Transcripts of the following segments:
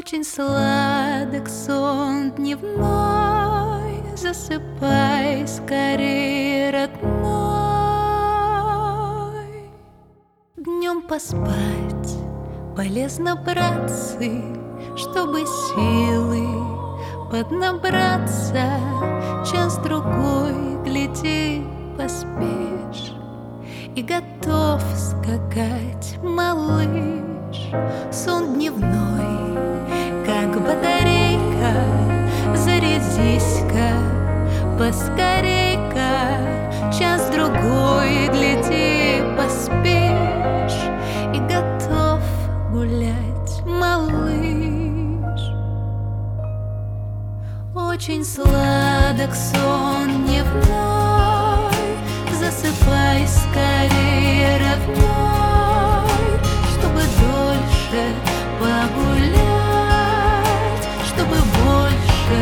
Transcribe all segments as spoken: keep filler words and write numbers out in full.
Очень сладок сон дневной, засыпай скорее, родной. Днем поспать полезно, братцы, чтобы силы поднабраться. Час-другой, гляди, поспишь, и готов скакать, малыш. Сон дневной, как батарейка, зарядись-ка поскорей-ка. Час-другой, гляди, поспишь, и готов гулять, малыш. Очень сладок сон дневной, засыпай скорее, родной, чтобы дольше погулять, чтобы больше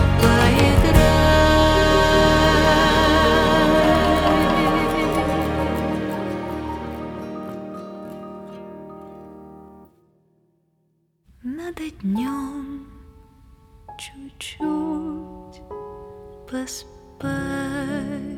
поиграть. Надо днем чуть-чуть поспать.